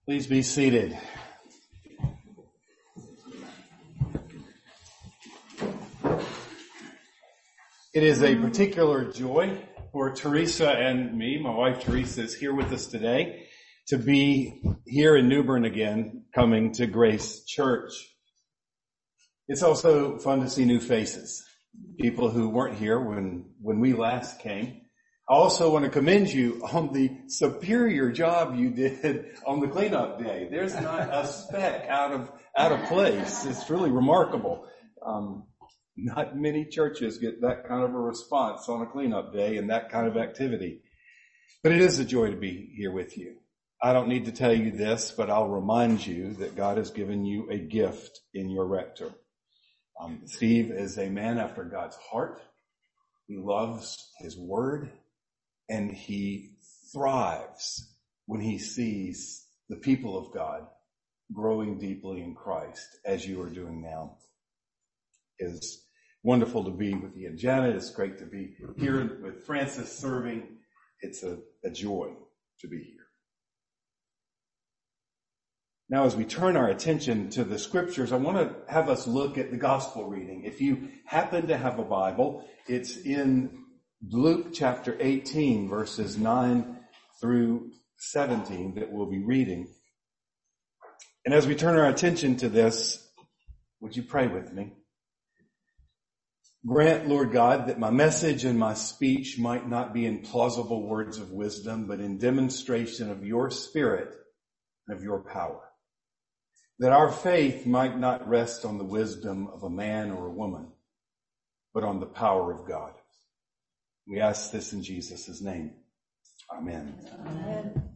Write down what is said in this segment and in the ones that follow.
Please be seated. It is a particular joy for Teresa and me, my wife Teresa is here with us today, to be here in New Bern again, coming to Grace Church. It's also fun to see new faces, people who weren't here when we last came. I also want to commend you on the superior job you did on the cleanup day. There's not a speck out of place. It's really remarkable. Not many churches get that kind of a response on a cleanup day and that kind of activity. But it is a joy to be here with you. I don't need to tell you this, but I'll remind you that God has given you a gift in your rector. Steve is a man after God's heart. He loves his word. And he thrives when he sees the people of God growing deeply in Christ, as you are doing now. It's wonderful to be with you and Janet. It's great to be here with Francis serving. It's a joy to be here. Now, as we turn our attention to the scriptures, I want to have us look at the gospel reading. If you happen to have a Bible, it's in Luke chapter 18, verses 9 through 17 that we'll be reading. And as we turn our attention to this, would you pray with me? Grant, Lord God, that my message and my speech might not be in plausible words of wisdom, but in demonstration of your Spirit and of your power. That our faith might not rest on the wisdom of a man or a woman, but on the power of God. We ask this in Jesus' name. Amen. Amen.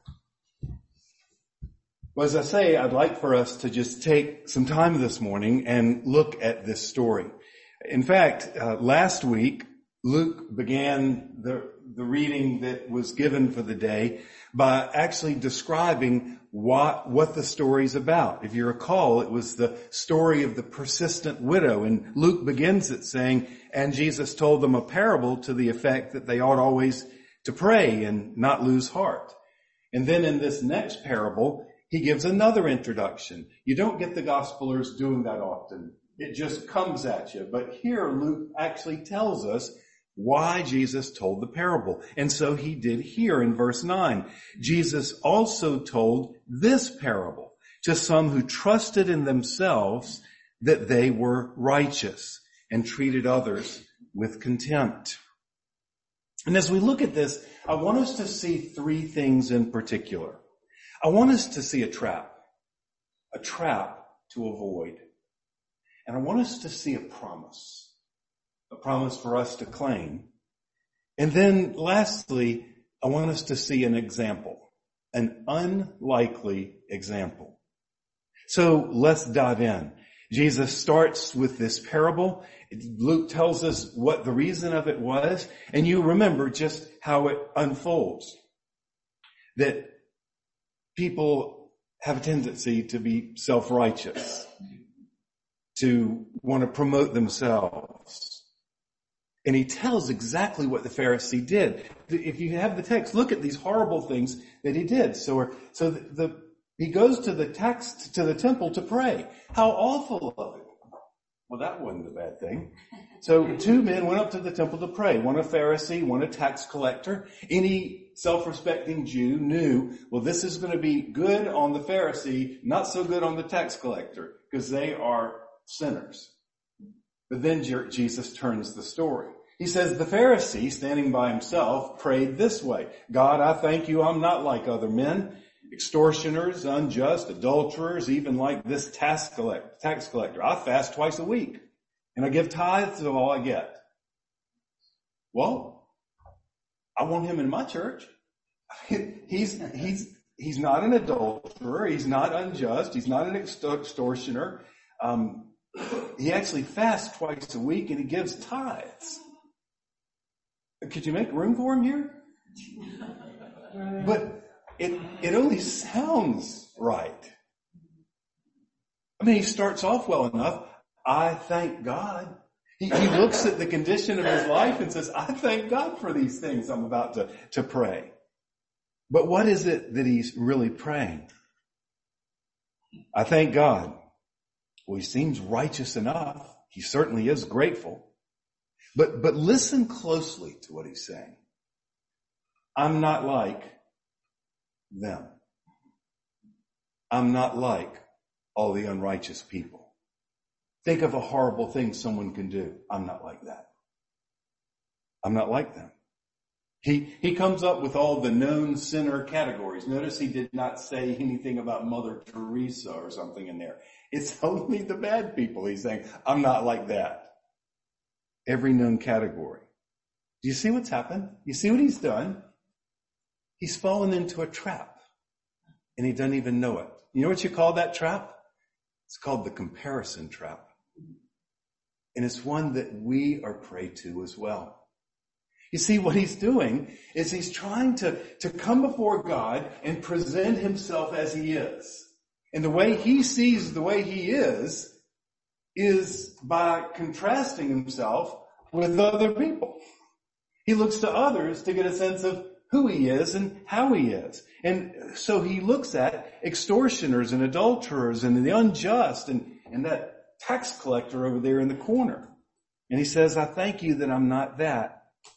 Well, as I say, I'd like for us to just take some time this morning and look at this story. In fact, last week, Luke began the reading that was given for the day by actually describing what the story's about. If you recall, it was the story of the persistent widow, and Luke begins it saying, and Jesus told them a parable to the effect that they ought always to pray and not lose heart. And then in this next parable, he gives another introduction. You don't get the gospelers doing that often. It just comes at you. But here Luke actually tells us why Jesus told the parable. And so he did here in verse 9. Jesus also told this parable to some who trusted in themselves that they were righteous and treated others with contempt. And as we look at this, I want us to see three things in particular. I want us to see a trap to avoid. And I want us to see a promise for us to claim. And then lastly, I want us to see an example, an unlikely example. So let's dive in. Jesus starts with this parable. Luke tells us what the reason of it was. And you remember just how it unfolds. That people have a tendency to be self-righteous, to want to promote themselves. And he tells exactly what the Pharisee did. If you have the text, look at these horrible things that he did. He goes to the temple to pray. How awful of it. Well, that wasn't a bad thing. So two men went up to the temple to pray. One a Pharisee, one a tax collector. Any self-respecting Jew knew, well, this is going to be good on the Pharisee, not so good on the tax collector, because they are sinners. But then Jesus turns the story. He says, the Pharisee, standing by himself, prayed this way. God, I thank you I'm not like other men, extortioners, unjust, adulterers, even like this tax collector. I fast twice a week, and I give tithes of all I get. Well, I want him in my church. He's not an adulterer. He's not unjust. He's not an extortioner. He actually fasts twice a week and he gives tithes. Could you make room for him here? But it only sounds right. I mean, he starts off well enough. I thank God. He looks at the condition of his life and says, I thank God for these things I'm about to pray. But what is it that he's really praying? I thank God. Well, he seems righteous enough. He certainly is grateful. But listen closely to what he's saying. I'm not like them. I'm not like all the unrighteous people. Think of a horrible thing someone can do. I'm not like that. I'm not like them. He comes up with all the known sinner categories. Notice he did not say anything about Mother Teresa or something in there. It's only the bad people he's saying, I'm not like that. Every known category. Do you see what's happened? You see what he's done? He's fallen into a trap, and he doesn't even know it. You know what you call that trap? It's called the comparison trap. And it's one that we are prey to as well. You see, what he's doing is he's trying to come before God and present himself as he is. And the way he sees the way he is by contrasting himself with other people. He looks to others to get a sense of who he is and how he is. And so he looks at extortioners and adulterers and the unjust and that tax collector over there in the corner. And he says, I thank you that I'm not that.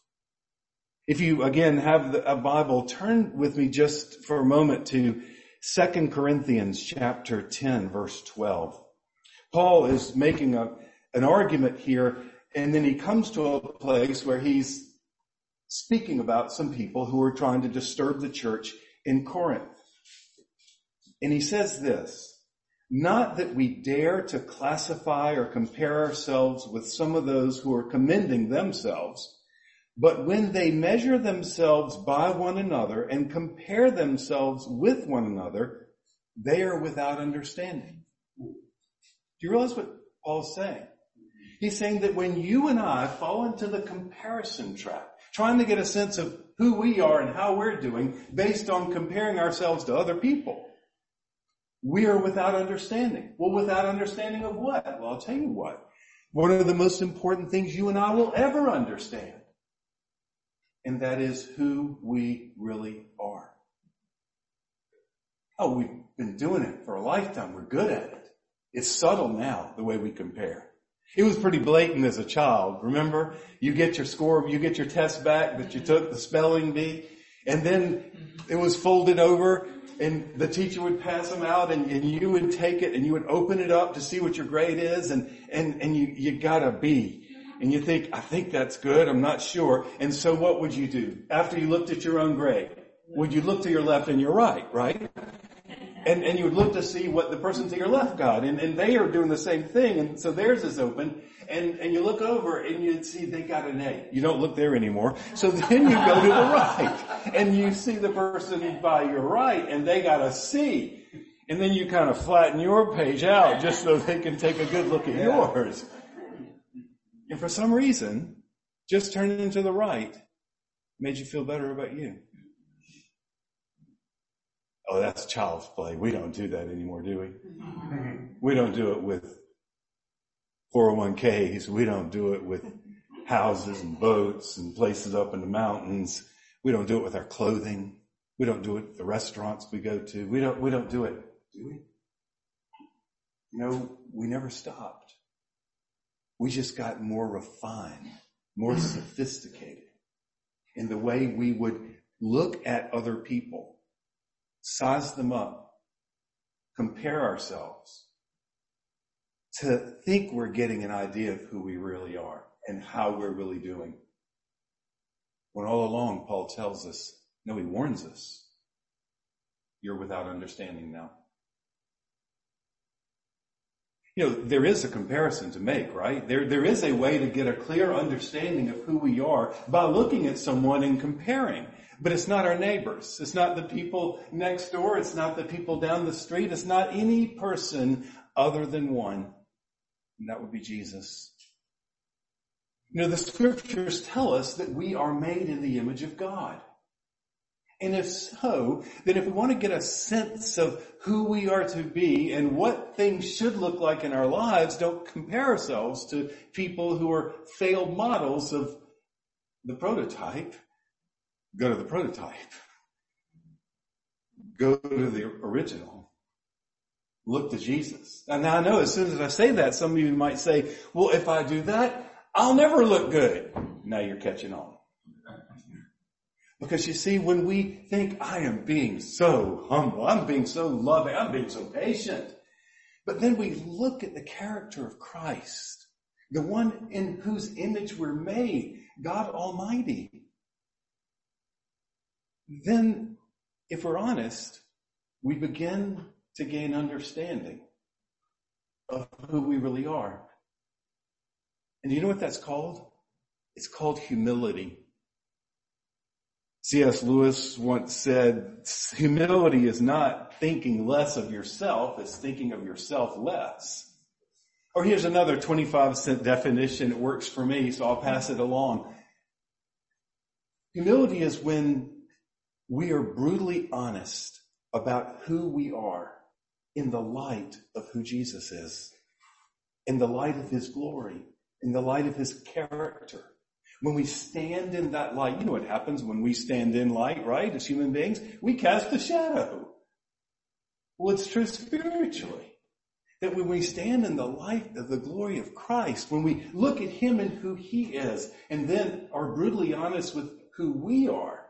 If you, again, have a Bible, turn with me just for a moment to 2 Corinthians chapter 10, verse 12. Paul is making an argument here, and then he comes to a place where he's speaking about some people who are trying to disturb the church in Corinth. And he says this, not that we dare to classify or compare ourselves with some of those who are commending themselves, but when they measure themselves by one another and compare themselves with one another, they are without understanding. Do you realize what Paul's saying? He's saying that when you and I fall into the comparison trap, trying to get a sense of who we are and how we're doing based on comparing ourselves to other people, we are without understanding. Well, without understanding of what? Well, I'll tell you what. One of the most important things you and I will ever understand, and that is who we really are. Oh, we've been doing it for a lifetime. We're good at it. It's subtle now, the way we compare. It was pretty blatant as a child. Remember, you get your score, you get your test back that you took, the spelling bee, and then it was folded over and the teacher would pass them out and you would take it and you would open it up to see what your grade is and you got a B. And you think, I think that's good, I'm not sure. And so what would you do? After you looked at your own grade, would you look to your left and your right? And you would look to see what the person to your left got. And they are doing the same thing. And so theirs is open. And you look over and you'd see they got an A. You don't look there anymore. So then you go to the right. And you see the person by your right and they got a C. And then you kind of flatten your page out just so they can take a good look at yours. And for some reason, just turning to the right made you feel better about you. Oh, that's child's play. We don't do that anymore, do we? We don't do it with 401ks. We don't do it with houses and boats and places up in the mountains. We don't do it with our clothing. We don't do it at the restaurants we go to. We don't do it, do we? No, we never stopped. We just got more refined, more sophisticated in the way we would look at other people, size them up, compare ourselves to think we're getting an idea of who we really are and how we're really doing. When all along, Paul tells us, no, he warns us, you're without understanding now. You know, there is a comparison to make, right? There is a way to get a clear understanding of who we are by looking at someone and comparing. But it's not our neighbors. It's not the people next door. It's not the people down the street. It's not any person other than one. And that would be Jesus. You know, the scriptures tell us that we are made in the image of God. And if so, then if we want to get a sense of who we are to be and what things should look like in our lives, don't compare ourselves to people who are failed models of the prototype. Go to the prototype. Go to the original. look to Jesus. And now I know as soon as I say that, some of you might say, well, if I do that, I'll never look good. Now you're catching on. Because you see, when we think I am being so humble, I'm being so loving, I'm being so patient, but then we look at the character of Christ, the one in whose image we're made, God Almighty, then if we're honest, we begin to gain understanding of who we really are. And you know what that's called? It's called humility. C.S. Lewis once said, humility is not thinking less of yourself, it's thinking of yourself less. Or here's another 25-cent definition. It works for me, so I'll pass it along. Humility is when we are brutally honest about who we are in the light of who Jesus is, in the light of his glory, in the light of his character. When we stand in that light, you know what happens when we stand in light, right? As human beings, we cast a shadow. Well, it's true spiritually. That when we stand in the light of the glory of Christ, when we look at him and who he is, and then are brutally honest with who we are,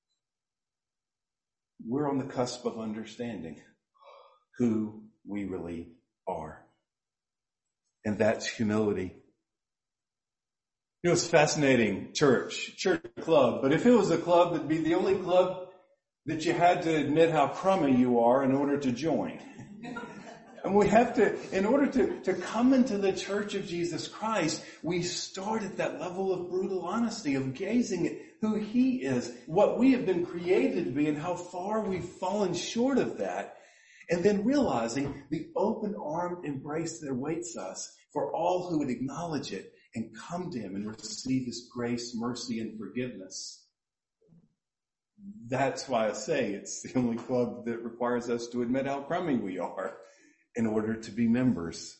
we're on the cusp of understanding who we really are. And that's humility. You know, it's fascinating, church club, but if it was a club, it'd be the only club that you had to admit how crummy you are in order to join. And we have to, in order to come into the church of Jesus Christ, we start at that level of brutal honesty, of gazing at who he is, what we have been created to be, and how far we've fallen short of that. And then realizing the open-armed embrace that awaits us for all who would acknowledge it and come to him and receive his grace, mercy, and forgiveness. That's why I say it's the only club that requires us to admit how crummy we are in order to be members.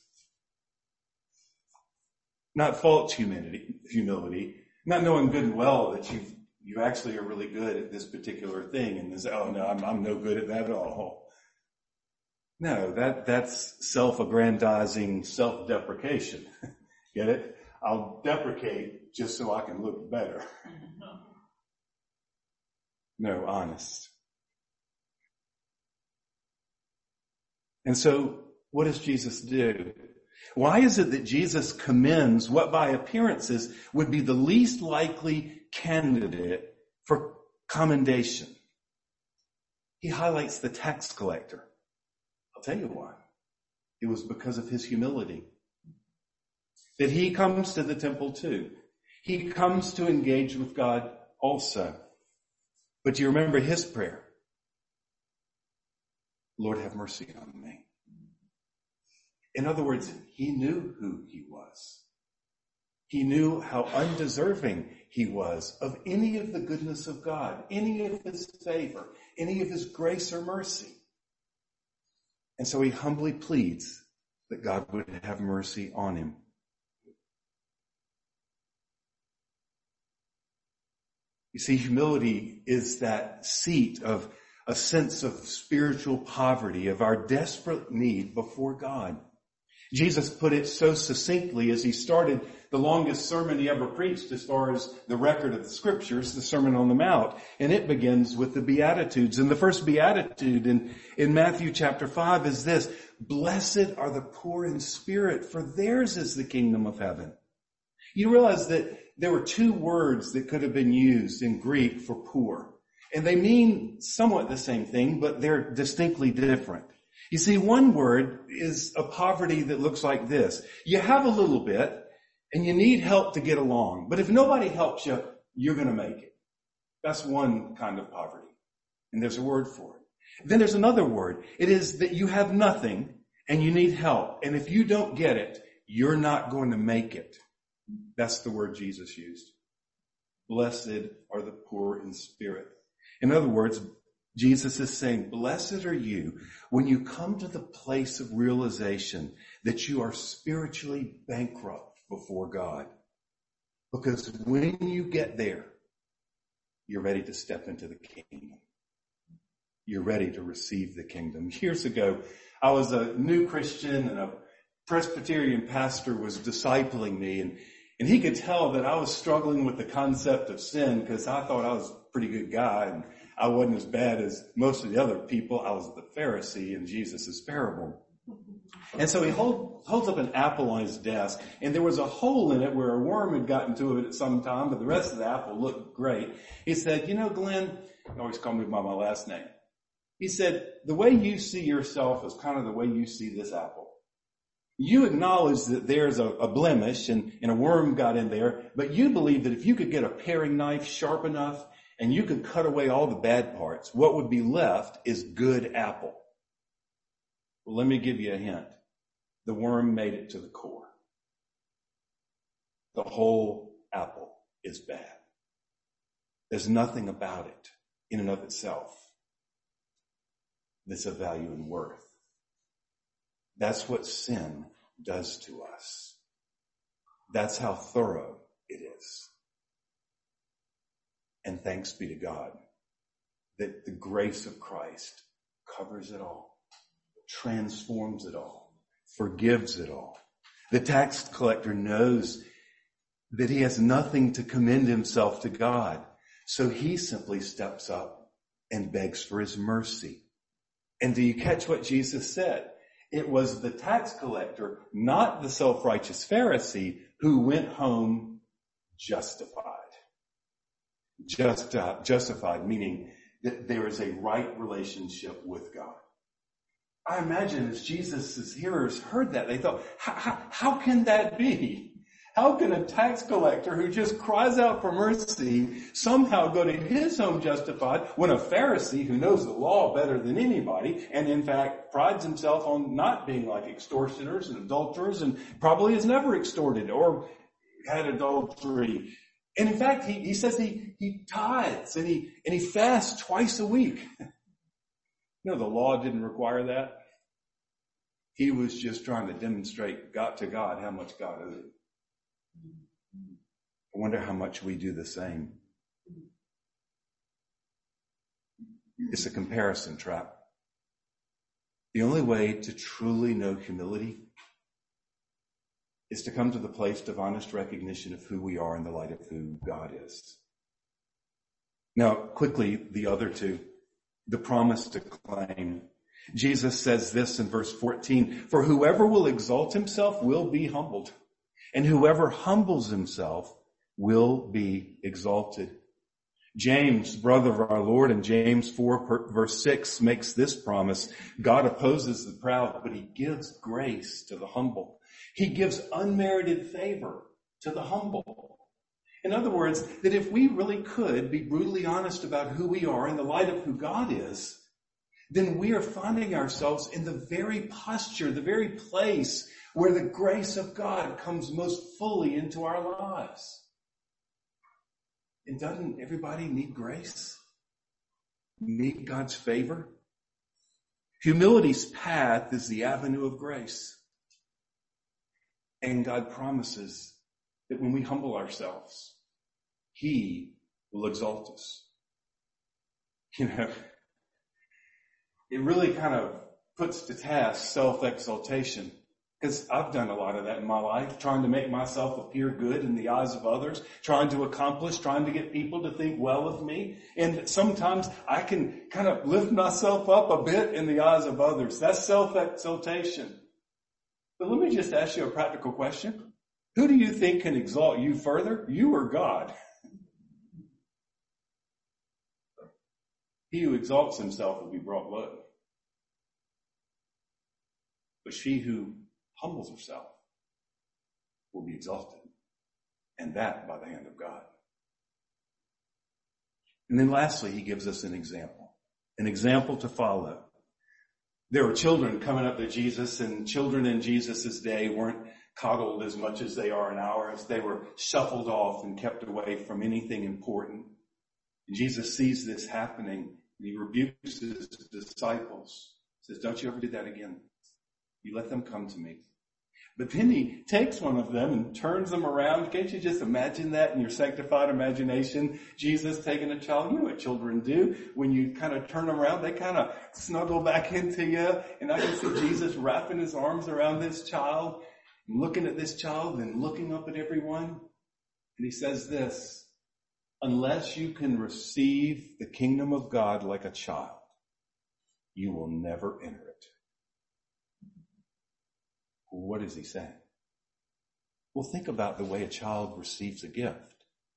Not false humility, not knowing good and well that you actually are really good at this particular thing and say, oh no, I'm no good at that at all. No, that's self-aggrandizing, self-deprecation. Get it? I'll deprecate just so I can look better. No, honest. And so, what does Jesus do? Why is it that Jesus commends what by appearances would be the least likely candidate for commendation? He highlights the tax collector. I'll tell you why. It was because of his humility. That he comes to the temple too. He comes to engage with God also. But do you remember his prayer? Lord, have mercy on me. In other words, he knew who he was. He knew how undeserving he was of any of the goodness of God, any of his favor, any of his grace or mercy. And so he humbly pleads that God would have mercy on him. You see, humility is that seat of a sense of spiritual poverty, of our desperate need before God. Jesus put it so succinctly as he started the longest sermon he ever preached as far as the record of the scriptures, the Sermon on the Mount. And it begins with the Beatitudes. And the first Beatitude in Matthew chapter 5 is this: blessed are the poor in spirit, for theirs is the kingdom of heaven. You realize that there were two words that could have been used in Greek for poor. And they mean somewhat the same thing, but they're distinctly different. You see, one word is a poverty that looks like this. You have a little bit and you need help to get along. But if nobody helps you, you're going to make it. That's one kind of poverty. And there's a word for it. Then there's another word. It is that you have nothing and you need help. And if you don't get it, you're not going to make it. That's the word Jesus used. Blessed are the poor in spirit. In other words, Jesus is saying, blessed are you when you come to the place of realization that you are spiritually bankrupt before God. Because when you get there, you're ready to step into the kingdom. You're ready to receive the kingdom. Years ago, I was a new Christian and a Presbyterian pastor was discipling me, and he could tell that I was struggling with the concept of sin because I thought I was a pretty good guy and I wasn't as bad as most of the other people. I was the Pharisee in Jesus' parable. And so he holds up an apple on his desk, and there was a hole in it where a worm had gotten to it at some time, but the rest of the apple looked great. He said, you know, Glenn, he always called me by my last name. He said, the way you see yourself is kind of the way you see this apple. You acknowledge that there's a blemish and a worm got in there, but you believe that if you could get a paring knife sharp enough and you could cut away all the bad parts, what would be left is good apple. Well, let me give you a hint. The worm made it to the core. The whole apple is bad. There's nothing about it in and of itself that's of value and worth. That's what sin does to us. That's how thorough it is. And thanks be to God that the grace of Christ covers it all, transforms it all, forgives it all. The tax collector knows that he has nothing to commend himself to God, so he simply steps up and begs for his mercy. And do you catch what Jesus said? It was the tax collector, not the self-righteous Pharisee, who went home justified. Justified, meaning that there is a right relationship with God. I imagine as Jesus' hearers heard that, they thought, how can that be? How can a tax collector who just cries out for mercy somehow go to his home justified when a Pharisee who knows the law better than anybody and in fact prides himself on not being like extortioners and adulterers and probably has never extorted or had adultery. And in fact, he says he tithes and he fasts twice a week. You know, the law didn't require that. He was just trying to demonstrate to God how much God owed him. I wonder how much we do the same. It's a comparison trap. The only way to truly know humility is to come to the place of honest recognition of who we are in the light of who God is. Now, quickly, the other two, the promise to claim. Jesus says this in verse 14, for whoever will exalt himself will be humbled, and whoever humbles himself will be exalted. James, brother of our Lord, in James 4 verse 6 makes this promise. God opposes the proud, but he gives grace to the humble. He gives unmerited favor to the humble. In other words, that if we really could be brutally honest about who we are in the light of who God is, then we are finding ourselves in the very posture, the very place where the grace of God comes most fully into our lives. And doesn't everybody need grace? Need God's favor? Humility's path is the avenue of grace. And God promises that when we humble ourselves, he will exalt us. You know, it really kind of puts to task self-exaltation. Because I've done a lot of that in my life, trying to make myself appear good in the eyes of others, trying to accomplish, trying to get people to think well of me. And sometimes I can kind of lift myself up a bit in the eyes of others. That's self-exaltation. But let me just ask you a practical question. Who do you think can exalt you further? You or God? He who exalts himself will be brought low. But she who humbles herself will be exalted, and that by the hand of God. And then lastly, he gives us an example to follow. There were children coming up to Jesus, and children in Jesus' day weren't coddled as much as they are in ours. They were shuffled off and kept away from anything important. And Jesus sees this happening, and he rebukes his disciples. He says, don't you ever do that again. You let them come to me. But then he takes one of them and turns them around. Can't you just imagine that in your sanctified imagination? Jesus taking a child. You know what children do. When you kind of turn them around, they kind of snuggle back into you. And I can see Jesus wrapping his arms around this child, and looking at this child and looking up at everyone. And he says this, unless you can receive the kingdom of God like a child, you will never enter it. What is he saying? Well, think about the way a child receives a gift.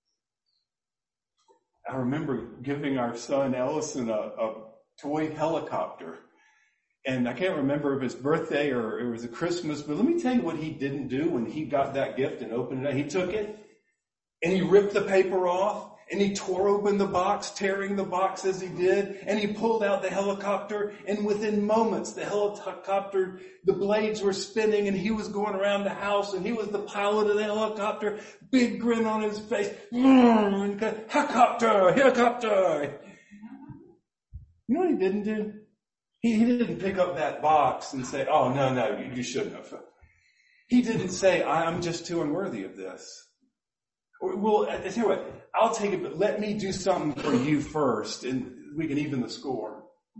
I remember giving our son Ellison a toy helicopter. And I can't remember if it's birthday or it was a Christmas, but let me tell you what he didn't do when he got that gift and opened it. He took it and he ripped the paper off. And he tore open the box, tearing the box as he did, and he pulled out the helicopter, and within moments the helicopter, the blades were spinning, and he was going around the house, and he was the pilot of the helicopter, big grin on his face, helicopter, helicopter. You know what he didn't do? He didn't pick up that box and say, oh, no, you shouldn't have. He didn't say, I'm just too unworthy of this. Well, I tell you what, I'll take it, but let me do something for you first, and we can even the score.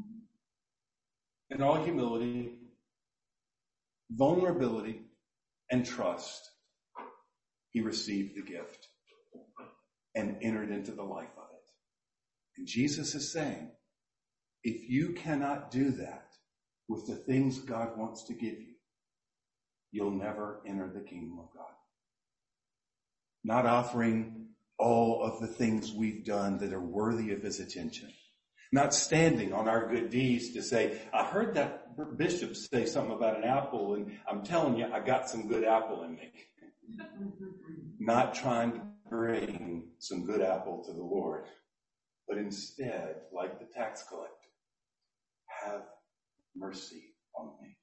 In all humility, vulnerability, and trust, he received the gift and entered into the life of it. And Jesus is saying, if you cannot do that with the things God wants to give you, you'll never enter the kingdom of God. Not offering all of the things we've done that are worthy of his attention. Not standing on our good deeds to say, I heard that bishop say something about an apple, and I'm telling you, I got some good apple in me. Not trying to bring some good apple to the Lord, but instead, like the tax collector, have mercy on me.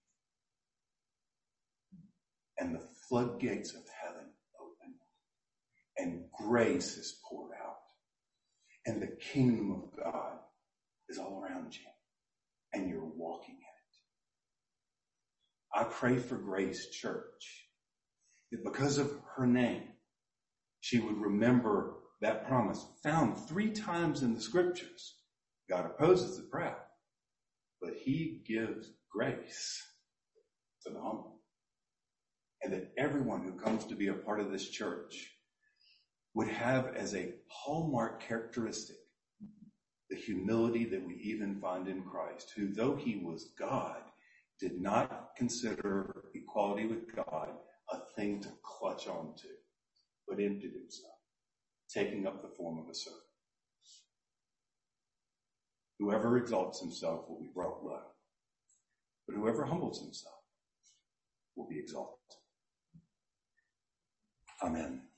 And the floodgates of heaven open, and grace is poured out, and the kingdom of God is all around you, and you're walking in it. I pray for Grace Church that because of her name, she would remember that promise found 3 times in the scriptures. God opposes the proud, but he gives grace to the humble. And that everyone who comes to be a part of this church would have as a hallmark characteristic the humility that we even find in Christ, who, though he was God, did not consider equality with God a thing to clutch on to, but emptied himself, taking up the form of a servant. Whoever exalts himself will be brought low, but whoever humbles himself will be exalted. Amen.